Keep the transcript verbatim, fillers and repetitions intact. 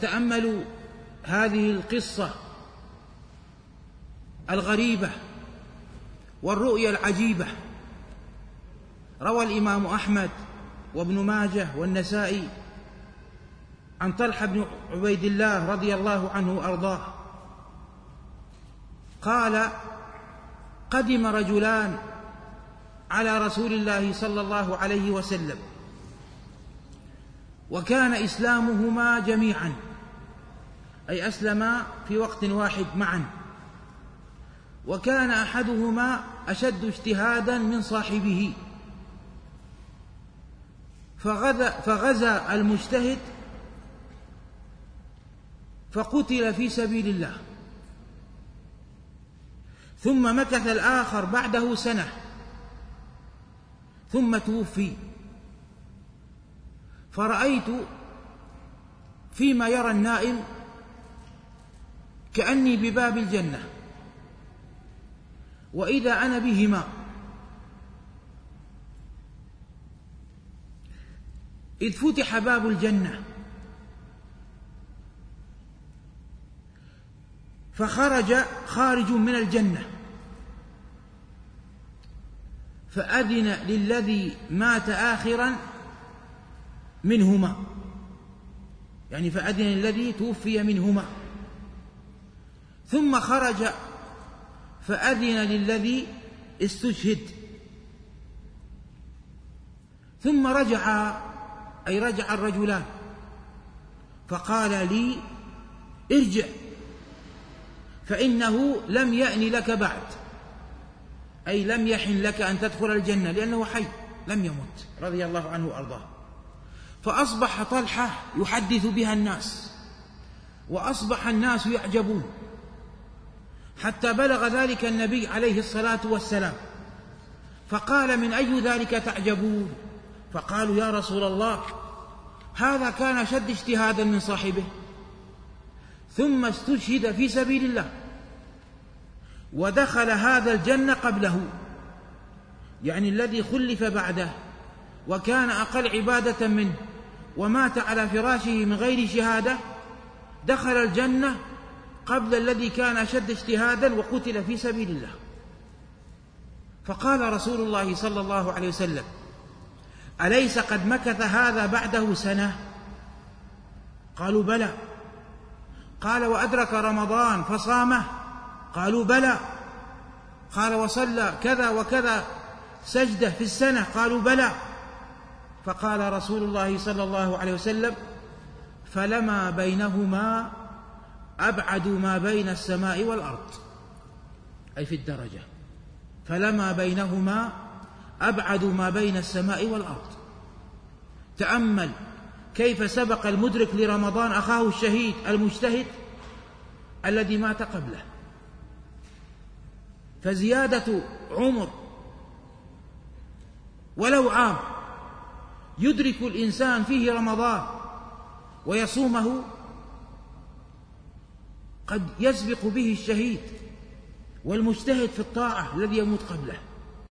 تأملوا هذه القصة الغريبة والرؤيا العجيبة. روى الإمام أحمد وابن ماجه والنسائي عن طلحة بن عبيد الله رضي الله عنه وأرضاه قال: قدم رجلان على رسول الله صلى الله عليه وسلم، وكان إسلامهما جميعا، أي أسلما في وقت واحد معا، وكان أحدهما أشد اجتهادا من صاحبه، فغزا, فغزا المجتهد فقتل في سبيل الله، ثم مكث الآخر بعده سنة ثم توفي، فرأيت فيما يرى النائم كأني بباب الجنة، وإذا أنا بهما، إذ فتح باب الجنة فخرج خارج من الجنة فأذن للذي مات آخرا منهما، يعني فأذن للذي توفي منهما، ثم خرج فأذن للذي استشهد، ثم رجع، أي رجع الرجلان، فقال لي: ارجع فإنه لم يأن لك بعد، أي لم يحن لك أن تدخل الجنة، لأنه حي لم يمت رضي الله عنه وأرضاه. فأصبح طلحة يحدث بها الناس، وأصبح الناس يعجبون، حتى بلغ ذلك النبي عليه الصلاة والسلام، فقال: من أي ذلك تعجبون؟ فقالوا: يا رسول الله، هذا كان شد اجتهادا من صاحبه، ثم استشهد في سبيل الله، ودخل هذا الجنة قبله، يعني الذي خلف بعده وكان أقل عبادة منه ومات على فراشه من غير شهادة، دخل الجنة قبل الذي كان أشد اجتهادا وقتل في سبيل الله. فقال رسول الله صلى الله عليه وسلم: أليس قد مكث هذا بعده سنة؟ قالوا: بلى. قال: وأدرك رمضان فصامه؟ قالوا: بلى. قال: وصلى كذا وكذا سجدة في السنة؟ قالوا: بلى. فقال رسول الله صلى الله عليه وسلم: فلما بينهما أبعد ما بين السماء والأرض، أي في الدرجة، فلما بينهما أبعد ما بين السماء والأرض. تأمل كيف سبق المدرك لرمضان أخاه الشهيد المجتهد الذي مات قبله، فزيادة عمر ولو عام يدرك الإنسان فيه رمضان ويصومه، قد يسبق به الشهيد والمجتهد في الطاعة الذي يموت قبله.